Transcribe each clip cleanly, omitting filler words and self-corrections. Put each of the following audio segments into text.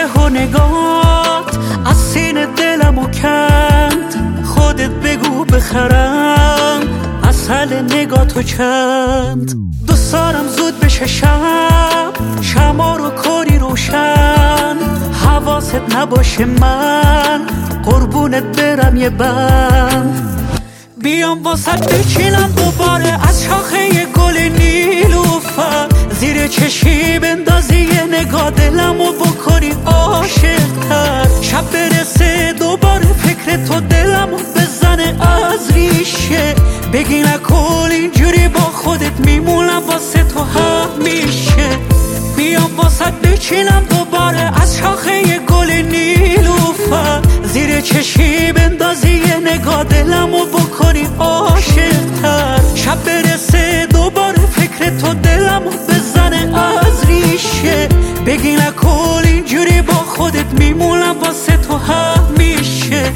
و نگات از سینه دلمو کند. خودت بگو بخرم اصل نگاتو چند. دوست دارم زود بشه شب، شما رو کاری روشن. حواست نباشه من قربونت برم یه بند. بیام واسط بچینم دوباره از شاخه گل نیلوفر. زیر چشی بندازی یه نگاه دلمو بکنی عاشق‌تر. شب برسه دوباره فکر تو دلمو بزنه از ریشه. بگی نکن اینجوری با خودت میمونم واسه تو همیشه. بیام واسط بچینم دوباره از شاخه گل نیلوفر. زیر چشی بندازی یه نگاه دلمو بکنی عاشق‌تر. شب برسه دوباره فکر تو دلمو بزنه از ریشه. بگی نکن اینجوری با خودت میمونم واسه تو همیشه.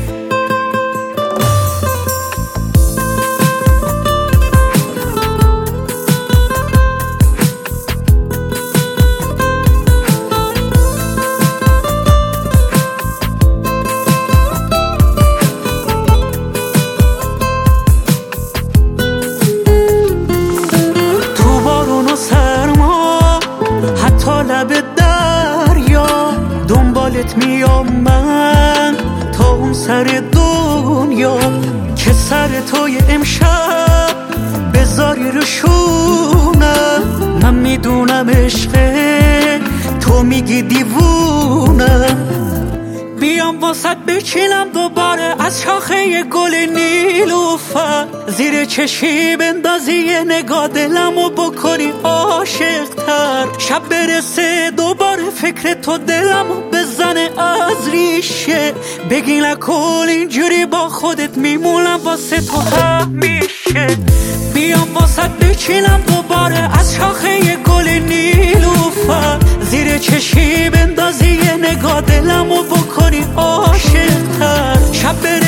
لب دریا دنبالت میام من تا اون سر دنیا. که سر توی امشب بذاری رو شونم. من میدونم عشقه تو میگی دیوونم. بیام واسط بچینم دوباره از شاخه گل نیلوفر. زیر چشی بندازی یه نگاه دلمو بکنی عاشق‌تر. شب برسه دوباره فکر تو دلمو بزنه از ریشه. بگی نکن اینجوری با خودت میمونم واسه تو همیشه. بیام واسط بچینم دوباره از شاخه گل نیلوفر. زیر چشی بندازی یه نگاه دلمو بکنی عاشق‌تر. شب